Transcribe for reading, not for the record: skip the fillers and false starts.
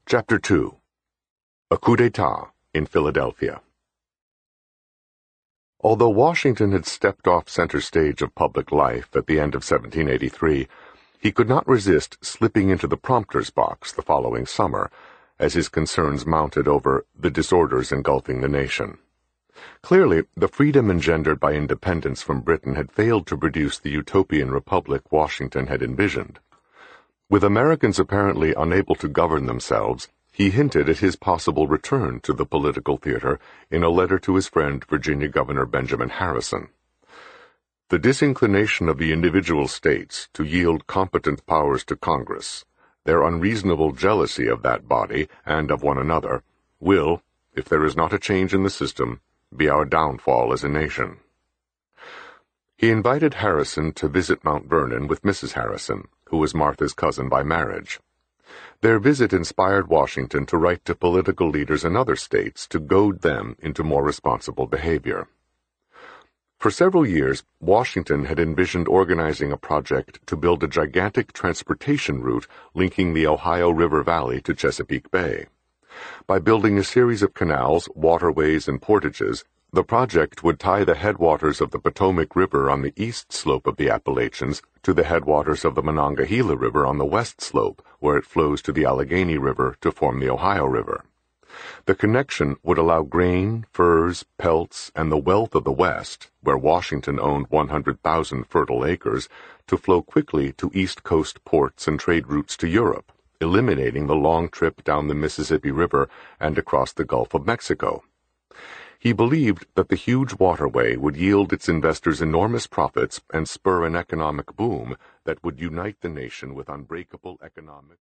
Chapter 2. A coup d'etat in Philadelphia. Although Washington had stepped off center stage of public life at the end of 1783, he could not resist slipping into the prompter's box the following summer, as his concerns mounted over the disorders engulfing the nation. Clearly, the freedom engendered by independence from Britain had failed to produce the utopian republic Washington had envisioned. With Americans apparently unable to govern themselves, he hinted at his possible return to the political theater in a letter to his friend Virginia Governor Benjamin Harrison. The disinclination of the individual states to yield competent powers to Congress, their unreasonable jealousy of that body and of one another, will, if there is not a change in the system, be our downfall as a nation. He invited Harrison to visit Mount Vernon with Mrs. Harrison, who was Martha's cousin by marriage. Their visit inspired Washington to write to political leaders in other states to goad them into more responsible behavior. For several years, Washington had envisioned organizing a project to build a gigantic transportation route linking the Ohio River Valley to Chesapeake Bay. By building a series of canals, waterways, and portages, the project would tie the headwaters of the Potomac River on the east slope of the Appalachians to the headwaters of the Monongahela River on the west slope, where it flows to the Allegheny River to form the Ohio River. The connection would allow grain, furs, pelts, and the wealth of the West, where Washington owned 100,000 fertile acres, to flow quickly to East Coast ports and trade routes to Europe, eliminating the long trip down the Mississippi River and across the Gulf of Mexico. He believed that the huge waterway would yield its investors enormous profits and spur an economic boom that would unite the nation with unbreakable economic